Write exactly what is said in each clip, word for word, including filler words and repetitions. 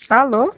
Alô?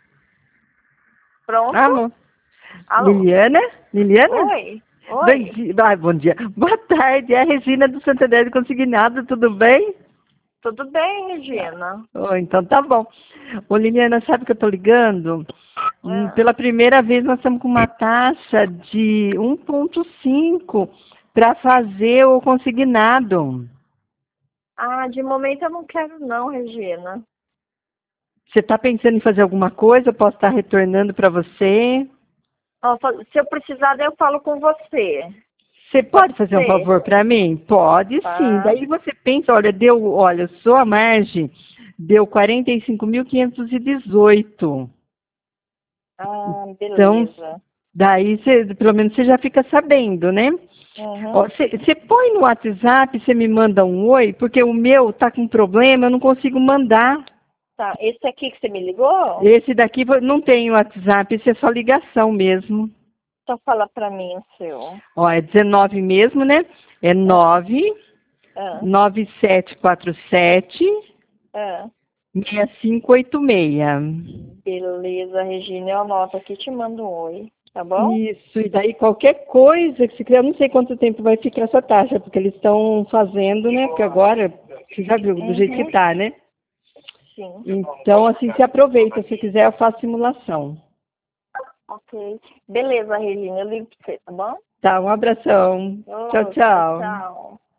Pronto? Alô? Alô? Liliana? Liliana? Oi? Bom Oi? dia. Ai, bom dia. Boa tarde. É a Regina do Santander de Consignado, tudo bem? Tudo bem, Regina? Oh, então tá bom. Ô, Liliana, sabe que eu tô ligando? Hum, Ah, Pela primeira vez nós estamos com uma taxa de um vírgula cinco para fazer o consignado. Ah, de momento eu não quero não, Regina. Você está pensando em fazer alguma coisa? Eu posso estar retornando para você? Ó, fa- se eu precisar, daí eu falo com você. Você Pode pode fazer um ser? favor para mim? Pode sim. Tá. Daí você pensa, olha, deu, olha, sua margem deu quarenta e cinco mil quinhentos e dezoito. Ah, Então, beleza. daí você, pelo menos você já fica sabendo, né? Ó, Uhum. Você você põe no WhatsApp, você me manda um oi, porque o meu tá com problema, eu não consigo mandar. Tá, esse aqui que você me ligou? Esse daqui não tem WhatsApp, esse é só ligação mesmo. Então fala pra mim o seu. Ó, é dezenove mesmo, né? É Ah, nove ah, nove sete quatro sete ah. seis cinco oito seis. Beleza, Regina. Eu anoto aqui e te mando um oi. Tá bom? Isso, e daí qualquer coisa que se quiser, eu não sei quanto tempo vai ficar essa taxa, porque eles estão fazendo, né? Porque agora, você já viu do jeito que Uhum. tá, né? Sim. Então, assim, se aproveita, se quiser eu faço simulação. Ok. Beleza, Regina. Eu ligo pra você, tá bom? Tá, um abração. Tchau, Outra, tchau. tchau.